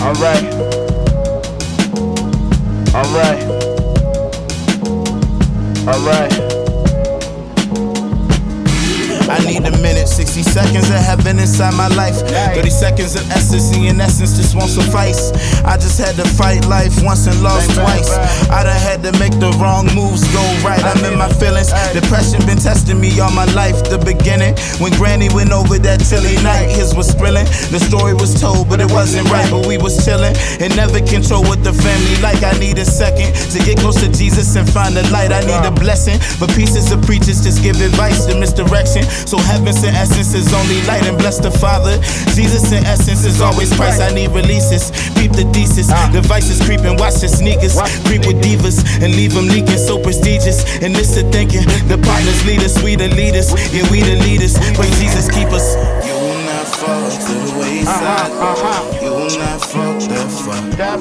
Alright. Alright. Alright. I need a minute, 60 seconds of heaven inside my life. 30 seconds of ecstasy, in essence, this won't suffice. I just had to fight life once and lost twice. I done had to make the wrong moves go right. I'm in my feelings. Depression been testing me all my life. The beginning, when Granny went over that chilly night, his was sprilling. The story was told, but it wasn't right. But we was chilling and never control what the family like. I need a second to get close to Jesus and find the light. I need a blessing, but pieces of preachers just give advice to misdirection. So heaven's in essence is only light, and bless the Father. Jesus in essence is always Christ. I need releases, peep the thesis. Devices creeping, watch the sneakers. Creep with divas and leave them leaking, so prestigious. And this the thinking, the partners lead us, we the leaders. Yeah, we the leaders, pray Jesus keep us. You will not fall to the wayside. You will not fall that far.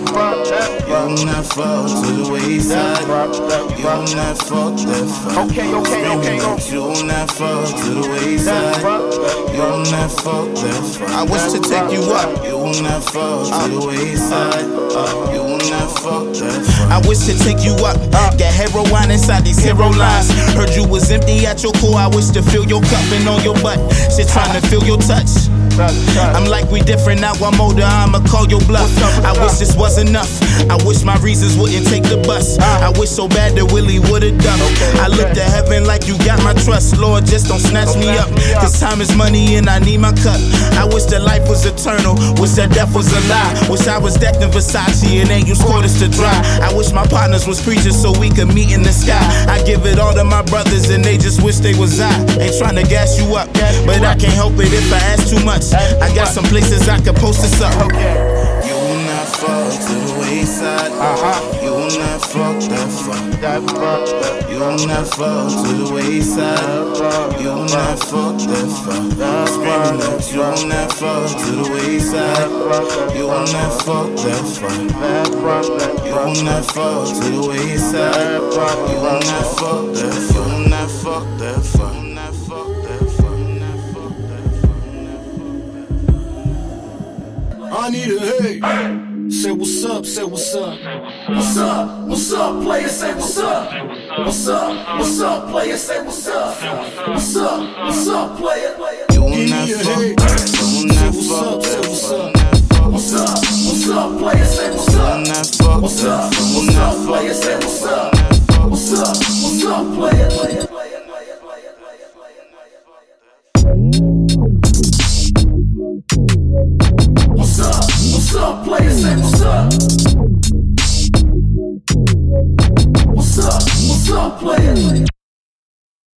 You will not fall to the wayside. You will not fall that far. Okay. You will not fall to the wayside. You will not fall that far. I wish to take you up. You will not fall to the wayside. You will not fall that far. I wish to take you up. Got heroin inside these hero lines. Heard you was empty at your core. I wish to fill your cup and on your butt. Shit trying to feel your touch. I'm like we different now, I'm older, I'ma call your bluff. I wish this was enough. I wish my reasons wouldn't take the bus. I wish so bad that Willie would've done. I looked at heaven like you got my trust. Lord, just don't snatch me up, cause time is money and I need my cup. I wish that life was eternal, wish that death was a lie. Wish I was decked in Versace and angels scored us to dry. I wish my partners was preachers so we could meet in the sky. I give it all to my brothers and they just wish they was I. Ain't trying to gas you up, but I can't help it if I ask too much. I got some places I could post this up. You will not fall to the wayside. You will not fall that far. You will not fall to the wayside. You will not fall that far. Screaming that you will not fall to the wayside. You will not fall that far. You will not fall to the wayside. You will not fall that far. You will not fall that far. I need a hey. Say what's up, say what's up. What's up, player, say what's up. What's up, player, say what's up. What's up, player. You will not fall. You will not fall. Say what's up. What's up, player, say what's up. What's up, player, say what's up. What's up, player. What's up, player, say what's up. What's up, player.